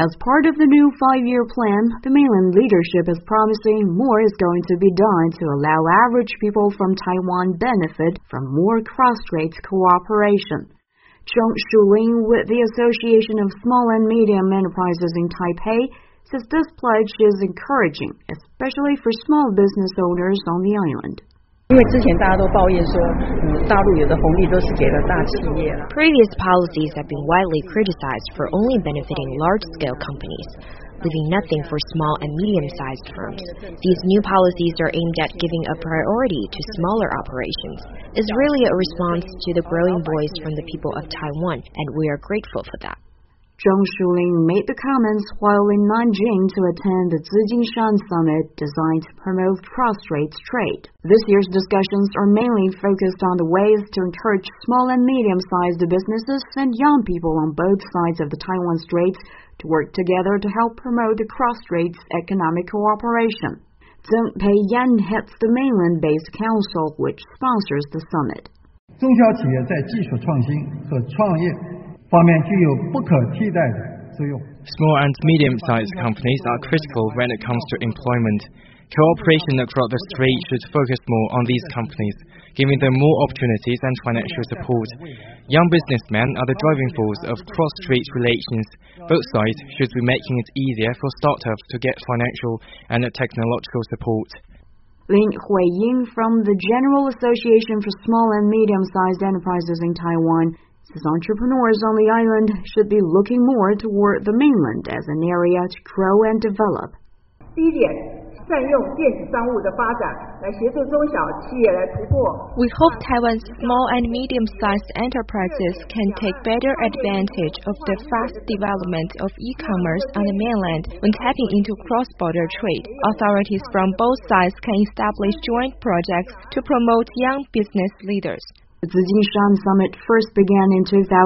As part of the new 5-year plan, the mainland leadership is promising more is going to be done to allow average people from Taiwan benefit from more cross-strait cooperation. Zheng Shuling with the Association of Small and Medium Enterprises in Taipei says this pledge is encouraging, especially for small business owners on the island. Previous policies have been widely criticized for only benefiting large-scale companies, leaving nothing for small and medium-sized firms. These new policies are aimed at giving a priority to smaller operations. It's really a response to the growing voice from the people of Taiwan, and we are grateful for that. Zheng Shuling made the comments while in Nanjing to attend the Zijingshan Summit designed to promote cross-strait trade. This year's discussions are mainly focused on the ways to encourage small and medium-sized businesses and young people on both sides of the Taiwan Straits to work together to help promote the cross-straits economic cooperation. Zheng Peiyan heads the mainland-based council which sponsors the summit. 中小企业在技术创新和创业方面具有不可替代的作用。 Small and medium-sized companies are critical when it comes to employment. Cooperation across the strait should focus more on these companies, giving them more opportunities and financial support. Young businessmen are the driving force of cross-strait relations. Both sides should be making it easier for startups to get financial and technological support. Lin Huiying from the General Association for Small and Medium-Sized Enterprises in Taiwan says entrepreneurs on the island should be looking more toward the mainland as an area to grow and develop. 第一点，善用电子商务的发展来协助中小企业来突破。 We hope Taiwan's small and medium-sized enterprises can take better advantage of the fast development of e-commerce on the mainland when tapping into cross-border trade. Authorities from both sides can establish joint projects to promote young business leaders. The Zijingshan Summit first began in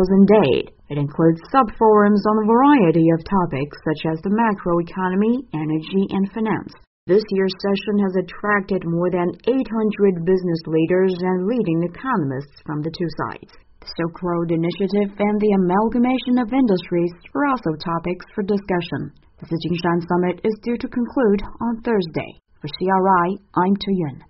2008. It includes sub-forums on a variety of topics such as the macroeconomy, energy, and finance. This year's session has attracted more than 800 business leaders and leading economists from the two sides. The Silk Road Initiative and the amalgamation of industries are also topics for discussion. The Zijingshan Summit is due to conclude on Thursday. For CRI, I'm Tu Yun.